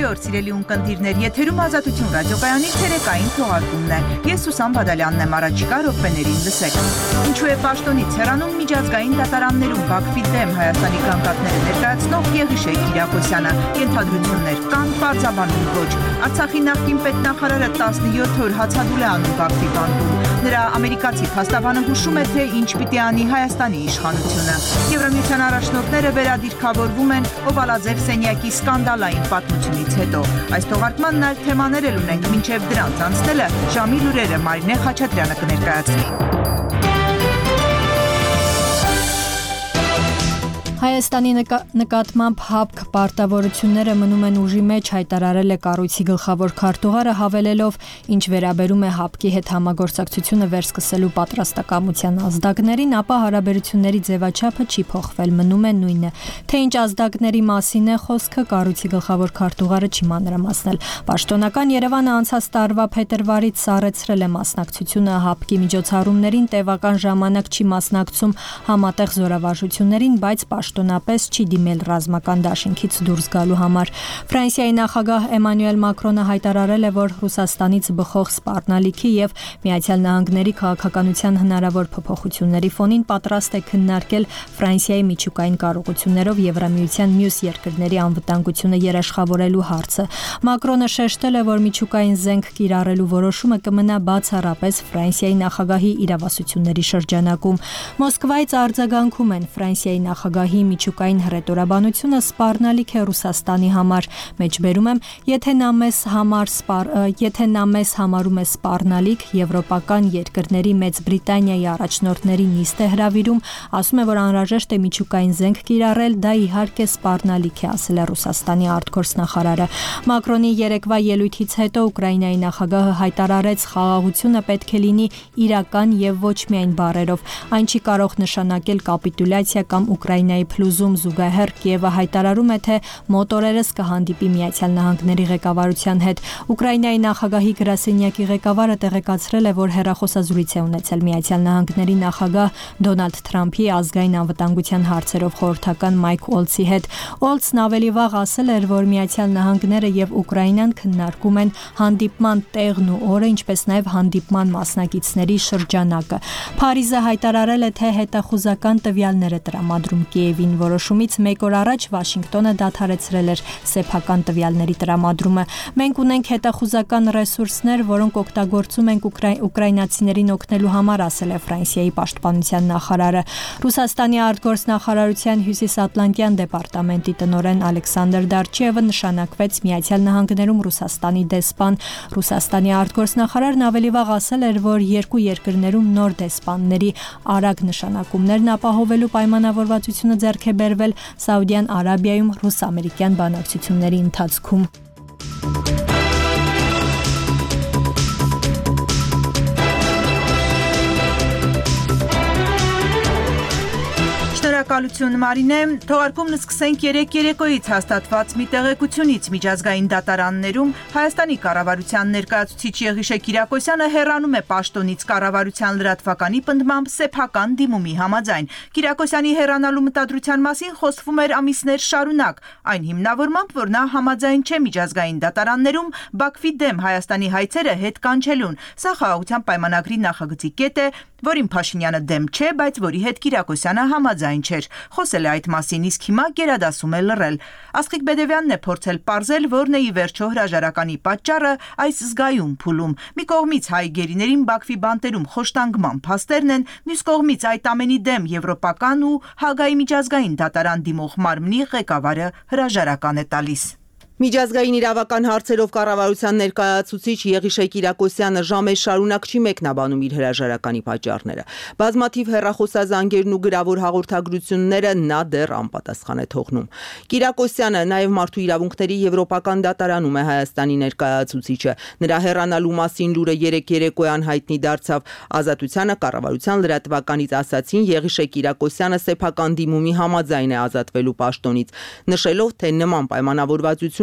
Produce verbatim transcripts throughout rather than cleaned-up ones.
Բարի օր, սիրելի ունկնդիրներ, եթերում Ազատություն ռադիոկայանի ցերեկային թողարկումն է։ Ես Սուսան Բադալյանն եմ, առաջիկա րոպեներին լսեք։ Ինչու է պաշտոնից հեռանում միջազգային դատարաններում Բաքվի դեմ Հայաստանի կանգատները ներկայացնող Եղիշե Կիրակոսյանը։ Ենթադրություններ կան, պարզաբանում ոչ։ Արցախի նախկին պետնախարարը տասնյոթ օր հացադուլ է անում Բաքվի բանտում։ Նրա ամերիկացի փաստաբանը հուշում է, թե ինչ պիտի անի Հայաստանի իշխանությունը։ Եվրամիության առաջնորդները վերադիրքավորվում են Օվալաձև սենյակի սկանդալային պատմությունից հետո։ Այս թողարկմանն այլ թեմաներ էլ ունենք, մինչև դրանց անցնելը ժամի լուրերը Մարինե Խաչատրյանը կներկայացնի։ Հայաստանի նկա, նկատմամբ ՀԱՊԿ պարտավորությունները մնում են ուժի մեջ, հայտարարել է կառույցի գլխավոր քարտուղարը, հավելելով, ինչ վերաբերում է ՀԱՊԿ-ի հետ համագործակցությունը վերսկսելու պատրաստակամության ազդակներին, ապա հարաբերությունների ձևաչափը չի փոխվել, մնում է նույնը։ Թե ինչ ազդակների մասին է խոսքը, կառույցի գլխավոր քարտուղարը չի մանրամասնել։ Պաշտոնական Երևանը անցած տարվա փետրվարից սառեցրել է մասնակցությունը ՀԱՊԿ-ի միջոցառումներին, տևական ժամանակ չի մասնակցում համատեղ զորավարժություններին, բայց պաշտոնապես չի դիմել ռազմական դաշինքից դուրս գալու համար։ Ֆրանսիայի նախագահ Էմանուել Մակրոնը հայտարարել է, որ Ռուսաստանից բխող սպառնալիքի եւ Միացյալ Նահանգների քաղաքականության հնարավոր փոփոխությունների ֆոնին պատրաստ է քննարկել Ֆրանսիայի միջուկային կարողություններով Եվրամիության մյուս երկրների անվտանգությունը երաշխավորելու հարցը։ Մակրոնը շեշտել է, որ միջուկային զենք կիրառելու որոշումը կմնա բացառապես Ֆրանսիայի նախագահի իրավասությունների շրջանակում։ Մոսկվայից արձագանքում են Ֆրանսիայի նախագահի միջուկային հռետորաբանությունը սպառնալիք է Ռուսաստանի համար։ Մեջբերում եմ, եթե նա մեզ համար սպառ, եթե նա մեզ համարում է սպառնալիք, եվրոպական երկրների Մեծ Բրիտանիայի առաջնորդների նիստ է հրավիրում, ասում է, որ անհրաժեշտ է միջուկային զենք կիրառել, դա իհարկե սպառնալիք է, ասել է Ռուսաստանի արտգործնախարարը։ Մակրոնի երեկվա ելույթից հետո Ուկրաինայի նախագահը հայտարարեց, խաղաղությունը պետք է լինի իրական եւ ոչ միայն բառերով։ Այն չի կարող նշանակել կապիտուլյացիա կամ Ուկրաինայի փլուզում, զուգահեռ Կիևը հայտարարում է, թե մոտորերս կհանդիպի Միացյալ Նահանգների ղեկավարության հետ։ Ուկրաինայի նախագահի գրասենյակի ղեկավարը տեղեկացրել է, որ հեռախոսազրույց է ունեցել Միացյալ Նահանգների նախագահ Դոնալդ Թրամփի ազգային անվտանգության հարցերով խորհրդական Մայք Օլցի հետ։ Օլցն ավելի վաղ ասել էր, որ Միացյալ Նահանգները եւ Ուկրաինան քննարկում են հանդիպման տեղն ու օրը, ինչպես նաեւ հանդիպման մասնակիցների շրջանակը։ Փարիզը հայտարարել է, թե հետախուզական տվյալներ է տրամադրում Կիևին։ Որոշումից մեկ օր առաջ Վաշինգտոնը դադարեցրել էր սեփական տվյալների տրամադրումը։ Մենք ունենք հետախուզական ռեսուրսներ, որոնք օգտագործում ենք ուկրաին, ուկրաինացիներին օգնելու համար, ասել է Ֆրանսիայի պաշտպանության նախարարը։ Ռուսաստանի արտգործնախարարության հյուսիսատլանտյան դեպարտամենտի տնօրեն Ալեքսանդր Դարչիևը նշանակվեց Միացյալ Նահանգներում Ռուսաստանի դեսպան։ Ռուսաստանի արտգործնախարարն ավելի վաղ ասել էր, որ երկու երկրներում նոր դեսպանների արագ նշանակումներն ապահովելու պայմանավորվածությունը ձեռք է բերվել Սաուդյան Արաբիայում ռուս-ամերիկյան բանակցությունների ընթացքում։ Շնորհակալություն Մարինե, թողարկումն սկսենք երեք երեկոյից հաստատված մի տեղեկությունից։ Միջազգային դատարաններում Հայաստանի կառավարության ներկայացուցիչ Եղիշե Կիրակոսյանը հեռանում է պաշտոնից կառավարության լրատվականի պնդմամբ սեփական դիմումի համաձայն։ Կիրակոսյանի հեռանալու մտադրության մասին խոսվում էր ամիսներ շարունակ, այն հիմնավորմամբ, որ նա համաձայն չէ միջազգային դատարաններում Բաքվի դեմ Հայաստանի հայցերը հետ կանչելուն։ Սա խաղաղության պայմանագրի նախագծի կետ է, որին Փաշինյանը դեմ չէ, բայց որի հետ Կիրակոսյանը համաձայն չէր։ Խոսել է այդ մասին, իսկ հիմա գերադասում է լռել։ Աստղիկ Բեդևյանն է փորձել պարզել, որն է ի վերջո հրաժարականի պատճառը այս զգայուն փուլում։ Մի կողմից հայ գերիներին Բաքվի բանտերում խոշտանգման փաստերն են, մյուս կողմից այդ ամենի դեմ եվրոպական ու Հագայի միջազգային դատարան դիմող մարմնի ղեկավարը հրաժարական է տալիս։ Միջազգային իրավական հարցերով կառավարության ներկայացուցիչ Եղիշե Կիրակոսյանը ժամեր շարունակ չի մեկնաբանում իր հրաժարականի պատճառները։ Բազմաթիվ հեռախոսազանգերն ու գրավոր հաղորդագրությունները նա դեռ անպատասխան է թողնում։ Կիրակոսյանը նաև մարդու իրավունքների եվրոպական դատարանում է Հայաստանի ներկայացուցիչը։ Նրա հեռանալու մասին լուրը երեք երեկոյան հայտնի դարձավ։ Ազատությանը կառավարության լրատվականից ասացին, Եղիշե Կիրակոսյանը սեփական դիմումի համաձայն է ազատվելու պաշտոնից, նշելով, թե նման պայմանավորվածություն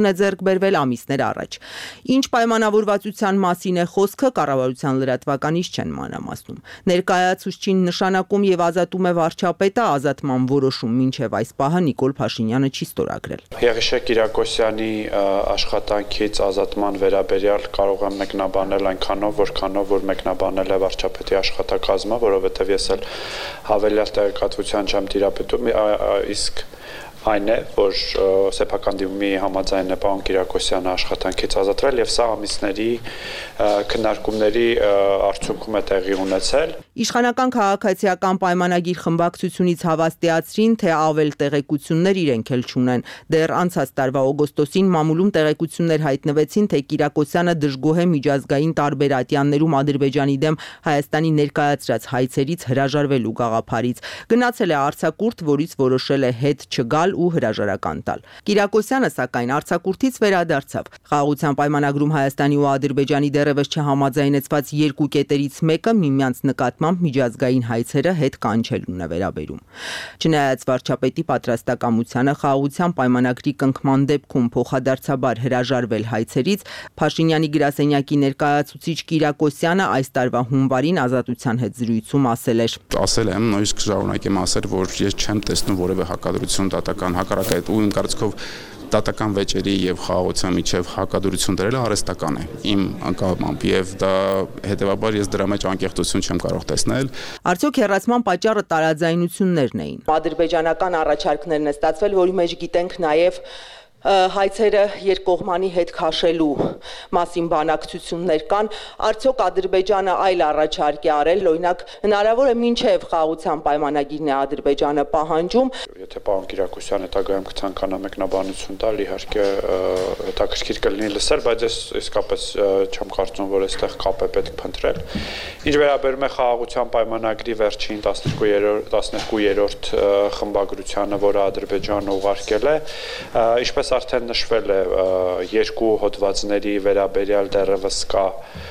հաջողություն է ձեռք բերվել ամիսներ առաջ։ Ինչ պայմանավորվածության մասին է խոսքը, կառավարության լրատվականից չեն մանրամասնում։ Ներկայացուցչին նշանակում եւ ազատում է վարչապետը, ազատման որոշում մինչեւ այս պահը Նիկոլ Փաշինյանը չի ստորագրել։ Եղիշե Կիրակոսյանի աշխատանքից ազատման վերաբերյալ կարող եմ մեկնաբանել այնքանով, որքանով որ մեկնաբանել է վարչապետի աշխատակազմը, որովհետև ես էլ հավելյալ տեղեկատվության չեմ տիրապետում, իսկ այն է, որ սեփական դիմումի համաձայն է պարոն Կիրակոսյանը աշխատանքից ազատվել եւ սա ամիսների քննարկումների արդյունքում է տեղի ունեցել։ Իշխանական քաղաքացիական պայմանագիր խմբակցությունից հավաստիացրին, թե ավել տեղեկություններ իրենք էլ չունեն։ Դեռ անցած տարվա օգոստոսին մամուլում տեղեկություններ հայտնվեցին, թե Կիրակոսյանը դժգոհ է միջազգային տարբեր ատյաններում Ադրբեջանի դեմ Հայաստանի ներկայացրած հայցերից հրաժարվելու գաղափարից։ Գնացել է արձակուրդ, որից որոշել է հետ չգալ ու հրաժարական տալ։ Կիրակոսյանը սակայն արձակուրդից վերադարձավ։ Խաղաղության պայմանագրում Հայաստանի ու Ադրբեջանի դեռևս չհամաձայնեցված երկու կետերից մեկը միմյանց նկատմամբ միջազգային հայցերը հետ կանչելուն է վերաբերում։ Չնայած վարչապետի պատրաստակամությանը խաղաղության պայմանագրի կնքման դեպքում փոխադարձաբար հրաժարվել հայցերից, Փաշինյանի գրասենյակի ներկայացուցիչ Կիրակոսյանը այս տարվա հունվարին Ազատության հետ զրույցում ասել էր. Ասել եմ, նույնիսկ շարունակեմ ասել, որ ես չեմ տեսնում որևէ հակադրություն դատական հակառակը ու իմ կարծիքով դատական վեճերի եւ խաղաղության միջև հակադրություն դրելը արհեստական է իմ անկամամբ եւ դա հետեւաբար ես դրա մեջ անկեղծություն չեմ կարող տեսնել։ Արդյոք հեռացման պատճառը տարաձայնություններն էին։ Ադրբեջանական առաջարկներն է ստացվել, որի մեջ գիտենք նաեւ հայցերը երկկողմանի հետ քաշելու մասին բանակցություններ կան, արդյոք Ադրբեջանը այլ առաջարկ է արել, օրինակ հնարավոր է մինչև խաղաղության պայմանագիրն է Ադրբեջանը պահանջում։ Եթե պարոն Կիրակոսյանը հետագայում կցանկանա մեկնաբանություն տալ, իհարկե հետաքրքիր կլինի լսել, բայց ես իսկապես չեմ կարծում, որ այստեղ կապ է պետք փնտրել։ Ինչ վերաբերում է խաղաղության պայմանագրի վերջին տասներկուերորդ խմբագրությանը, որը Ադրբեջանը ուղարկել է, ինչպես արդեն նշվել է, երկու հոդվածների վերաբերյալ դեռևս կա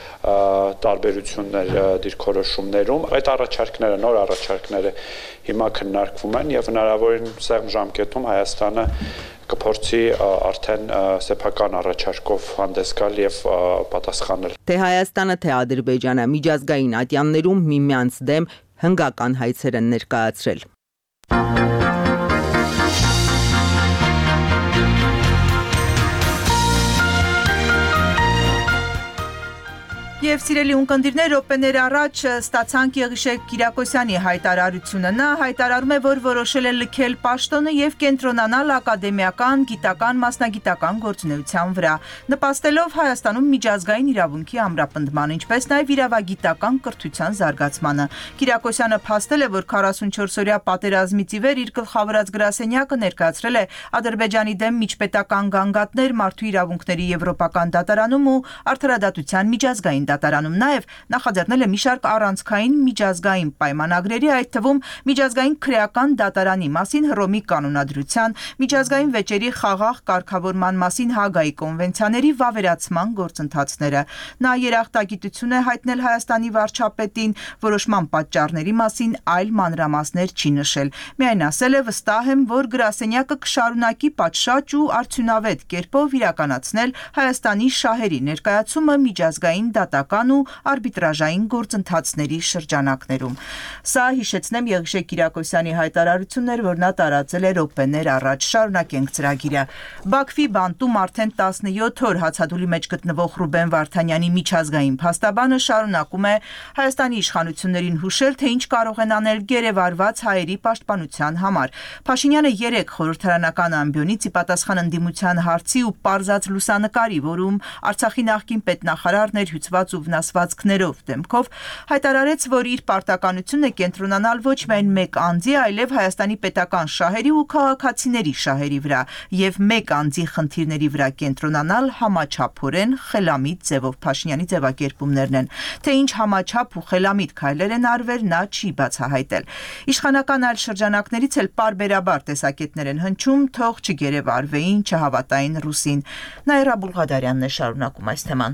տարբերություններ դիրքորոշումներում։ Այդ առաջարկները, նոր առաջարկները հիմա քննարկվում են եւ հնարավորին սեղմ ժամկետում Հայաստանը կփորձի արդեն սեփական առաջարկով հանդես գալ եւ պատասխանել։ Թե Հայաստանը, թե Ադրբեջանը միջազգային ատյաններում միմյանց դեմ հնգական հայցեր են ներկայացրել։ Եվ սիրելի ունկնդիրներ, րոպեներ առաջ ստացանք Եղիշե Կիրակոսյանի հայտարարությունը։ Նա հայտարարում է, որ որոշել է լքել պաշտոնը եւ կենտրոնանալ ակադեմիական, գիտական, մասնագիտական գործունեության վրա, նպաստելով Հայաստանում միջազգային իրավունքի ամրապնդման, ինչպես նաեւ իրավագիտական կրթության զարգացմանը։ Կիրակոսյանը փաստել է, որ քառասունչորսօրյա պատերազմից ի վեր իր գլխավորած գրասենյակը ներկայացրել է Ադրբեջանի դեմ միջպետական գանգատներ մարդու իրավունքների եվրոպական դատարանում ու արդարադատության միջազգային դատարանում, նաև նախաձեռնել է մի շարք առանցքային միջազգային պայմանագրերի, այդ թվում միջազգային քրեական դատարանի մասին Հռոմի կանոնադրության, միջազգային վեճերի խաղաղ կարգավորման մասին Հագայի կոնվենցիաների վավերացման գործընթացները։ Նա երախտագիտություն է հայտնել Հայաստանի վարչապետին, որոշման պատճառների մասին այլ մանրամասներ չի նշել։ Միայն ասել է, վստահ եմ, որ գրասենյակը կշարունակի պատշաճ ու արդյունավետ կերպով իրականացնել Հայաստանի շահերի ներկայացումը միջազգային դատական ու արբիտրաժային գործընթացների շրջանակներում։ Սա, հիշեցնեմ, Եղիշե Կիրակոսյանի հայտարարությունն էր, որ նա տարածել էր րոպեներ առաջ։ Շարունակենք ծրագիրը։ Բաքվի բանտում արդեն տասնյոթ օր հացադուլի մեջ գտնվող Ռուբեն Վարդանյանի միջազգային փաստաբանը շարունակում է Հայաստանի իշխանություններին հուշել, թե ինչ կարող են անել գերեվարված հայերի պաշտպանության համար։ Փաշինյանը երեկ խորհրդարանական ամբիոնից ի պատասխան ընդդիմության հարցի ու պարզած լուսանկարի, որում Արցախի նախկին պետնախարարն էր հյուծված ու վնասվածքներով դեմքով, հայտարարեց, որ իր պարտականությունն է կենտրոնանալ ոչ միայն մեկ անձի, այլև Հայաստանի պետական շահերի ու քաղաքացիների շահերի վրա եւ մեկ անձի խնդիրների վրա կենտրոնանալ համաչափորեն խելամիտ ձևով։ Փաշինյանի ձևակերպումներն են, թե ինչ համաչափ ու խելամիտ քայլեր են արվել, նա չի բացահայտել։ Իշխանական այլ շրջանակներից էլ պարբերաբար տեսակետներ են հնչում, թող չգերեվարվեին, չհավատային ռուսին։ Նաիրա Բուլղադարյանն է շարունակում այս թեման։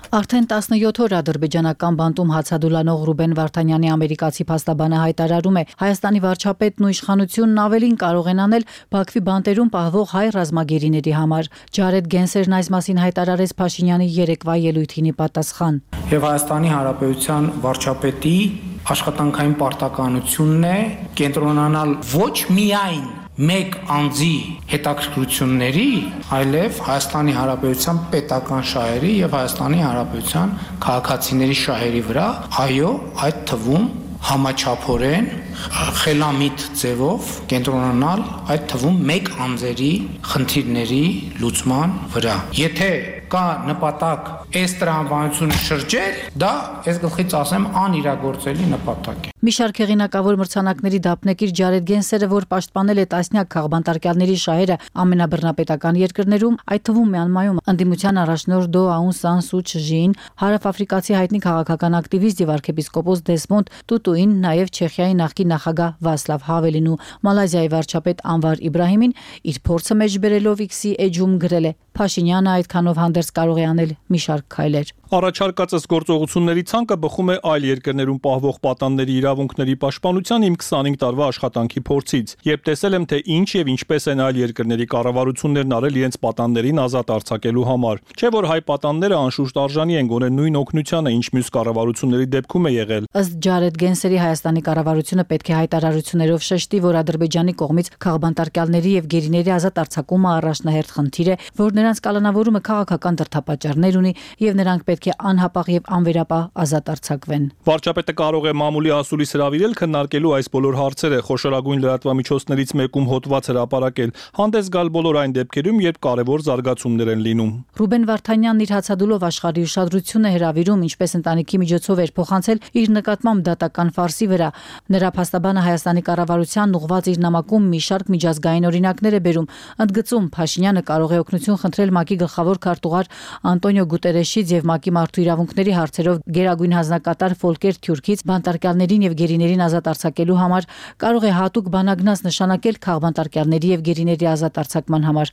Արդեն տասնյոթ օր ադրբեջանական բանտում հացադուլանող Ռուբեն Վարդանյանի ամերիկացի փաստաբանը հայտարարում է, Հայաստանի վարչապետն ու իշխանությունն ավելին կարող են անել Բաքվի բանտերում պահվող հայ ռազմագերիների համար։ Ջարեդ Գենսերն այս մասին հայտարարեց Փաշինյանի երեկվա ելույթին պատասխան։ Եվ Հայաստանի Հանրապետության վարչապետի աշխատանքային պարտականությունն է կենտրոնանալ ոչ միայն մեկ անձի հետաքրքրությունների, այլև Հայաստանի Հանրապետության պետական շահերի եւ Հայաստանի Հանրապետության քաղաքացիների շահերի վրա, այո, այդ թվում համաչափորեն խելամիտ ձևով կենտրոնանալ այդ թվում մեկ անձերի խնդիրների լուծման վրա։ Եթե կա նպատակ այս տրամաբանությունը շրջել, դա այս գլխից ասեմ անիրագործելի նպատակ է։ Մի շարք հեղինակավոր մրցանակների դափնեկիր Ջարեդ Գենսերը, որ պաշտպանել է տասնյակ քաղբանտարկյալների շահերը ամենաբռնապետական երկրներում, այդ թվում Մյանմարում ընդդիմության առաջնորդ Դո Աուն Սան Սու Չժին, հարավաֆրիկացի հայտնի քաղաքական ակտիվիստ եւ arczepiskopos Դեսմոնդ Տուտուին, նաեւ Չեխիայի նախկին նախագահ Վասլավ Հավելին ու Մալազիայի վարչապետ Անվար Իբրահիմին իր փորձը մեջ բերելով X-ի էջում գրել է. Փաշինյանը այդքանով հանդերձ կարող է անել մի շարք քայլեր։ Առաջարկածս գործողությունների ցանկը բխում է այլ երկրներում պահվող պատանների իրավունքների պաշտպանության իմ քսանհինգ տարվա աշխատանքի փորձից, երբ տեսել եմ, թե ինչ եւ ինչպես են այլ երկրների կառավարություններն արել իրենց պատաններին ազատ արձակելու համար։ Չէ՞ որ հայ պատանները անշուշտ արժանի են գոնե նույն օգնությանը, ինչ մյուս կառավարությունների դեպքում է եղել։ Ըստ Ջարեդ Գենսերի Հայաստանի կառավարությունը պետք է հայտարարություններով շեշտի, որ Ադրբեջանի կողմից քաղբանտարկյալների եւ գերիների ազատ արձակումը առաջնահերթ խնդիր է, որ նրանց կալանավորումը քաղաքական դրդապատճառներ ունի եւ նրանք պետք է անհապաղ եւ անվերապահ ազատ արձակվեն։ Վարչապետը կարող է մամուլի ասուլիս հրավիրել քննարկելու այս բոլոր հարցերը, խոշորագույն լրատվամիջոցներից մեկում հոդված հրապարակել, հանդես գալ բոլոր այն դեպքերում, երբ կարևոր զարգացումներ են լինում։ Ռուբեն Վարդանյանն իր հացադուլով աշխարհի ուշադրությունը հրավիրում, ինչպես ընտանիքի միջոցով էր փոխանցել իր նկատմամբ դատական ֆարսի վրա։ Նրա փաստաբանը Հայաստանի կառավարությանն ուղղված իր նամակում մի շարք միջազգային օրինակներ է բերում, ընդգծում Փաշինյանը կարող է օգնություն խնդրել ՄԱԿ-ի գլխավոր քարտուղար Անտոնիո Գուտերեշից եւ ՄԱԿ-ի մարդու իրավունքների հարցերով գերագույն հանձնակատար Ֆոլկեր Թյուրքից բանտարկյալներին եւ գերիներին ազատ արձակելու համար, կարող է հատուկ բանագնաց նշանակել քաղբանտարկյալների եւ գերիների ազատ արձակման համար։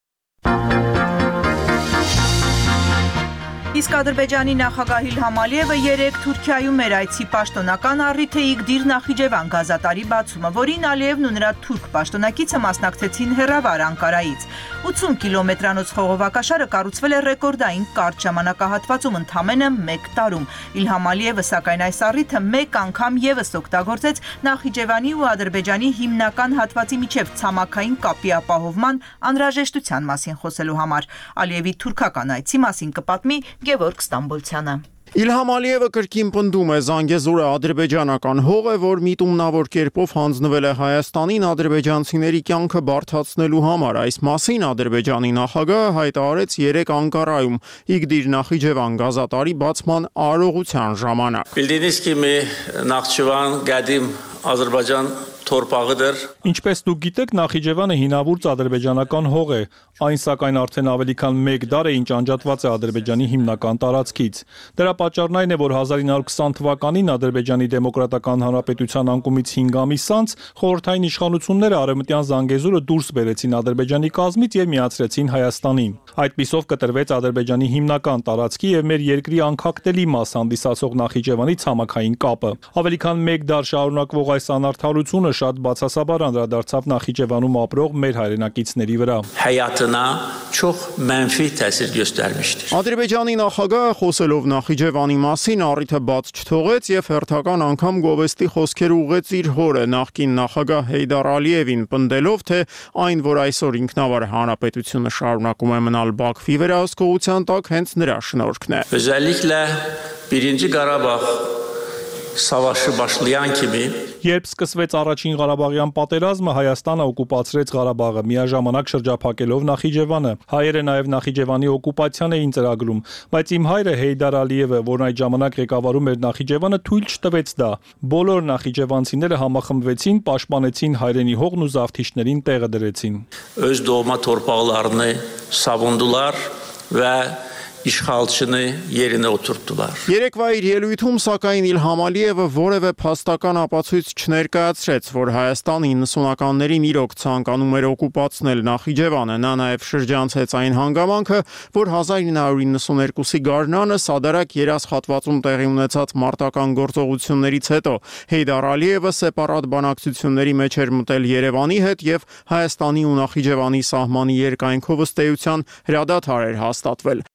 Իսկ Ադրբեջանի նախագահ Իլհամ Ալիևը երեկ Թուրքիայում էր այցի պաշտոնական առիթ է Իգդիր Նախիջևան գազատարի բացումը, որին Ալիևն ու նրա թուրք պաշտոնակիցը մասնակցեցին հեռավար Անկարայից։ ութուն կիլոմետրանոց խողովակաշարը կառուցվել է ռեկորդային կարճ ժամանակահատվածում ընդամենը մեկ տարում։ Իլհամ Ալիևը սակայն այս առիթը մեկ անգամ եւս օգտագործեց Նախիջևանի ու Ադրբեջանի հիմնական հատվածի միջև ցամաքային կապի ապահովման անհրաժեշտության մասին խոսելու համար։ Ալիևի թուրքական այցի մասին կպատմի Գևորգ Ստամբոլցյանը։ Իլհամ Ալիևը կրկին պնդում է Զանգեզուրը ադրբեջանական հող է, որ միտումնավոր կերպով հանձնվել է Հայաստանին ադրբեջանցիների կյանքը բարդացնելու համար։ Այս մասին Ադրբեջանի նախագահը հայտարարեց երեկ Անկարայում Իգդիր Նախիջևան գազատարի բացման արարողության ժամանակ։ Bildiğiniz gibi Naxçıvan qədim Azərbaycan torpağıdır. Ինչպես դուք գիտեք, Նախիջևանը հինավուրց ադրբեջանական հող է, այն սակայն արդեն ավելի քան մեկ դար է ինչ անջատված է Ադրբեջանի հիմնական տարածքից։ Դրա պատճառն այն է, որ հազար ինը հարյուր քսան թվականին Ադրբեջանի Դեմոկրատական Հանրապետության անկումից հինգ ամիս անց խորհրդային իշխանությունները Արևմտյան Զանգեզուրը դուրս բերեցին Ադրբեջանի կազմից եւ միացրեցին Հայաստանին։ Այդպիսով կտրվեց Ադրբեջանի հիմնական տարածքի եւ մեր երկրի անկախտելի մաս հանդիսացող Նախիջևանի ցամաքային կապը։ Ավելի քան մեկ դար շարունակվող այս անարդարությունը շատ բացասաբար անդրադարձավ Նախիջևանում ապրող մեր հայրենակիցների վրա։ Hayatına çox mənfi təsir göstərmişdir. Ադրբեջանի նախագահը խոսելով Նախիջևանի մասին առիթը բաց չթողեց եւ հերթական անգամ գովեստի խոսքեր ուղղեց իր հորը նախկին նախագահ Հեյդար Ալիևին, պնդելով, թե այն, որ այսօր ինքնավար հանրապետությունը շարունակում է մնալ Բաքվի վերահսկողության տակ, հենց նրա շնորհքն է։ Özellikle birinci Qarabağ savaşı başlayan kimi Երբ սկսվեց առաջին Ղարաբաղյան պատերազմը, Հայաստանը օկուպացրեց Ղարաբաղը, միաժամանակ շրջափակելով Նախիջևանը։ Հայերը նաև Նախիջևանի օկուպացիան էին ծրագրում, բայց իմ հայրը Հեյդար Ալիևը, որն այդ ժամանակ ղեկավարում էր Նախիջևանը, թույլ չտվեց դա։ Բոլոր նախիջևանցիները համախմբվեցին, պաշտպանեցին հայրենի հողն ու զավթիչներին տեղը դրեցին։ Öz doğma torpaqlarını savundular və işgalçını yerine oturttular. Երեկվա իր ելույթում սակայն Իլհամ Ալիևը որևէ փաստական ապացույց չներկայացրեց, որ Հայաստանը իննսունականներին իրոք ցանկանում էր օկուպացնել Նախիջևանը։ Նա նաև շրջանցեց այն հանգամանքը, որ հազար ինը հարյուր իննսուներկուսի գարնանը Սադարակ երազ հատվածում տեղի ունեցած մարտական գործողություններից հետո Հեյդար Ալիևը սեպարատ բանակցությունների մեջ էր մտել Երևանի հետ եւ Հայաստանի ու Նախիջևանի սահմանի երկայնքով ըստ էության հրադադար էր հաստատվել։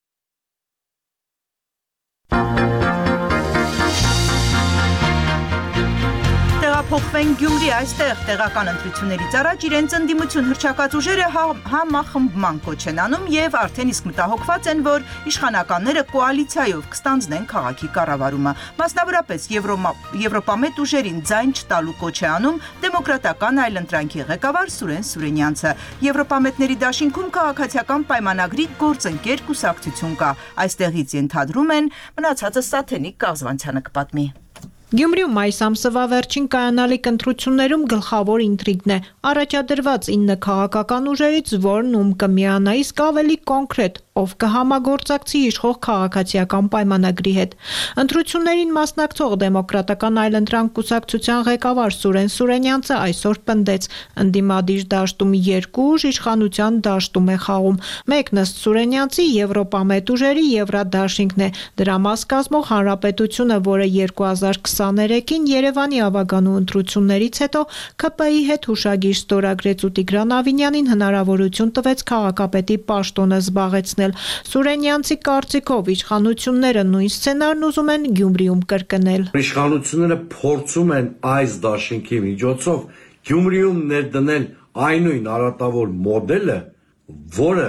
Փոխվեն Գյումրի, այստեղ տեղական ընտրություններից առաջ իրենց ընդդիմություն հռչակած ուժերը համախմբման կոչ են անում եւ արդեն իսկ մտահոգված են, որ իշխանականները կոալիցիայով կստանձնեն քաղաքի կառավարումը։ Մասնավորապես Եվրոպամետ ուժերին ձայն չտալու կոչ է անում դեմոկրատական այլընտրանքի ղեկավար Սուրեն Սուրենյանցը։ Եվրոպամետների դաշինքում քաղաքացիական պայմանագրի գործընկեր կուսակցություն կա։ Այստեղից ենթադրում են մնացածը Սաթենիկ Կազվանցյանը կպատմի։ Գյումրիում այս ամսվա վերջին կայանալիք ընտրություններում գլխավոր ինտրիգն է առաջադրված ինը քաղաքական ուժերից որն ում կմիանա, իսկ ավելի կոնկրետ ով կհամագործակցի իշխող քաղաքացիական պայմանագրի հետ։ Ընտրություններին մասնակցող դեմոկրատական այլընտրանք կուսակցության ղեկավար Սուրեն Սուրենյանցը այսօր պնդեց ընդդիմադիր դաշտում երկու ուժ իշխանության դաշտում է խաղում։ Մեկն ըստ Սուրենյանցի Եվրոպամետ ուժերի Եվրադաշինքն է, դրա մաս կազմող Հանրապետությունը, որը երկու հազար քսաներեքին Երևանի ավագանու ընտրություններից հետո ՔՊ-ի հետ հուշագիր ստորագրեց ու Տիգրան Ավինյանին հնարավորություն տվեց քաղաքապետի պաշտոնը զբաղեցնել։ Սուրենյանցի կարծիքով իշխանությունները նույն սցենարն ուզում են Գյումրիում կրկնել։ Իշխանությունները փորձում են այս դաշինքի միջոցով Գյումրիում ներդնել այնույն արատավոր մոդելը, որը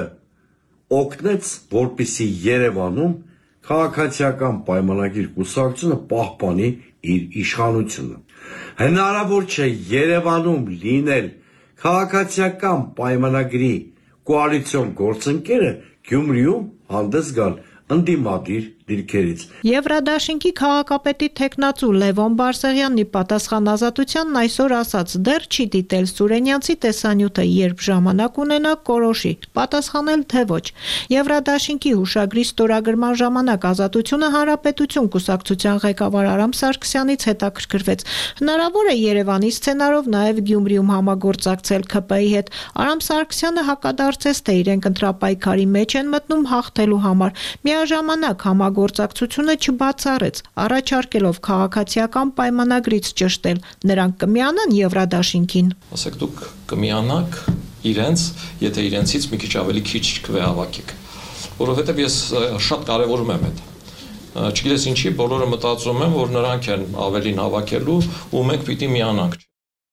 օգնեց, որպիսի Երևանում քաղաքացիական պայմանագիր կուսակցությունը պահպանի իր իշխանությունը։ Հնարավոր չէ Երևանում լինել քաղաքացիական պայմանագրի կոալիցիոն գործընկերը Գյումրիում հանդես գալ ընդդիմադիր դիրքերից։ Եվրադաշինքի քաղաքապետի թեկնածու Լևոն Բարսեղյանի պատասխանազատությանն այսօր ասաց դեռ չի դիտել Սուրենյանցի տեսանյութը, երբ ժամանակ ունենա կորոշի, պատասխանել թե ոչ։ Եվրադաշինքի հուշագրի ստորագրման ժամանակ Ազատությունը Հանրապետություն կուսակցության ղեկավար Արամ Սարգսյանից հետաքրքրվեց։ Հնարավոր է Երևանի սցենարով նաև Գյումրիում համագործակցել ՔՊ-ի հետ։ Արամ Սարգսյանը հակադարձեց, թե իրենք ընտրապայքարի մեջ են մտնում հաղթելու համար։ Միաժամանակ համագործակցությունը չբացառեց, առաջարկելով քաղաքացիական պայմանագրից ճշտել։ Նրանք կմիանան Եվրադաշինքին։ Ասեք դուք կմիանաք իրենց, եթե իրենցից մի քիչ ավելի քիչ կվեհավաքեք, որովհետև ես շատ կարևորում եմ այդ։ Չգիտես ինչի, բոլորը մտածում են, որ նրանք են ավելին հավաքելու ու մենք պիտի միանանք։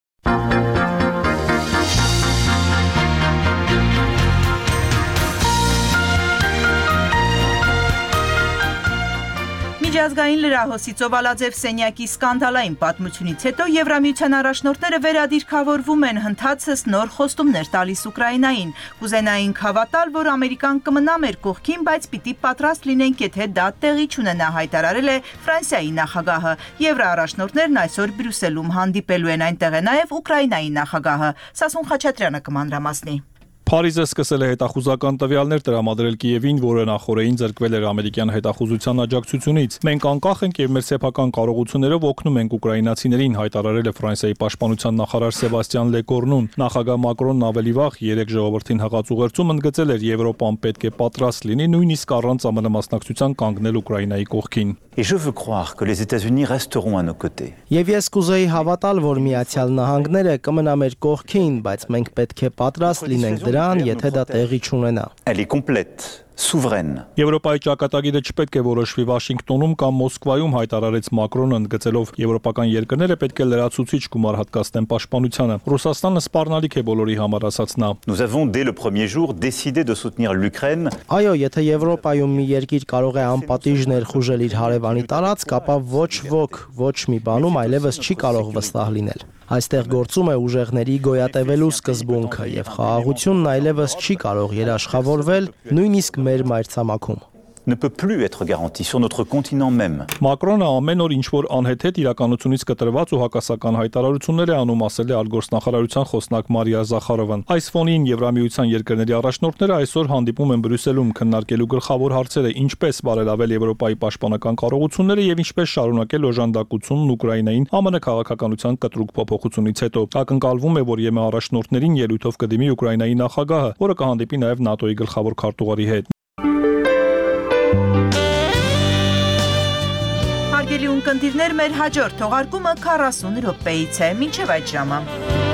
Միջազգային լրահոսի Ծովալաձև սենյակի սկանդալային պատմությունից հետո Եվրամիության առաջնորդները վերադիրքավորվում են, հնդածս նոր խոստումներ տալիս Ուկրաինային։ Կուզենայինք հավատալ, որ Ամերիկան կմնա մեր կողքին, բայց պիտի պատրաստ լինենք, եթե դա տեղի չունենա, հայտարարել է Ֆրանսիայի նախագահը։ Եվրոառաջնորդներն այսօր Բրյուսելում հանդիպելու են, այնտեղ է նաև Ուկրաինայի նախագահը։ Սասուն Խաչատրյանը կմանրամասնի։ Փարիզը սկսել է հետախուզական տվյալներ տրամադրել Կիևին, որը նախորդին զրկվել էր ամերիկյան հետախուզության աջակցությունից։ Մենք անկախ ենք եւ մեր սեփական կարողություններով օգնում ենք ուկրաինացիներին, հայտարարել է Ֆրանսիայի պաշտպանության նախարար Սեբաստիան Լեկորնուն։ Նախագահ Մակրոնն ավելի վաղ երեք ժողովրդին հղած ուղերձում ընդգծել էր Եվրոպան պետք է պատրաստ լինի նույնիսկ առանց ԱՄՆ մասնակցության կանգնել Ուկրաինայի կողքին։ Et je veux croire que les États-Unis resteront à nos côtés. Եվ ես կուզեի հավատալ, որ Միացյալ Նահանգները կմնա մեր կողքին, բայց մենք պետք է պատրաստ լինենք դրան, եթե դա տեղի չունենա։ Elle est complète, souveraine. Եվրոպայի ճակատագիրը չպետք է որոշվի Վաշինգտոնում կամ Մոսկվայում, հայտարարեց Մակրոնը, ընդգծելով եվրոպական երկրները պետք է լրացուցիչ գումար հատկացնեն պաշտպանությանը։ Ռուսաստանը սպառնալիք է բոլորի համար, ասաց նա։ Nous avons dès le premier jour décidé de soutenir l'Ukraine. Այո, եթե Եվրոպայում մի երկիր կարող է անպատիժ ներխուժել իր հարևանի տարածք, ապա ոչ ոք, ոչ մի բանում այլևս չի կարող վստահ լինել։ Այստեղ գործում է ուժեղների գոյատևելու սկզբունքը եւ խաղաղությունն այլևս չի կարող երաշխավորվել նույնիսկ մեր մայրցամաքում։ ne peut plus être garantie sur notre continent même. Մակրոնը ամեն օր ինչ-որ անհեթեթ իրականությունից կտրված ու հակասական հայտարարություններ է անում, ասել է արտգործնախարարության խոսնակ Մարիա Զախարովան։ Այս ֆոնին Եվրամիության երկրների առաջնորդները այսօր հանդիպում են Բրյուսելում քննարկելու գլխավոր հարցերը՝ ինչպես բարելավել Եվրոպայի պաշտպանական կարողությունները եւ ինչպես շարունակել օժանդակությունն Ուկրաինային ԱՄՆ քաղաքականության կտրուկ փոփոխությունից հետո։ Ակնկալվում է, որ ԵՄ առաջնորդներին ելույթով կդիմի Ուկրաինայի նախագահը, որը կհանդիպի նաեւ ՆԱՏՕ-ի գլխավոր քարտուղարի հետ։ Հարգելի ունկնդիրներ, մեր հաջորդ թողարկումը քառասուն րոպեից է, մինչև այդ ժամը։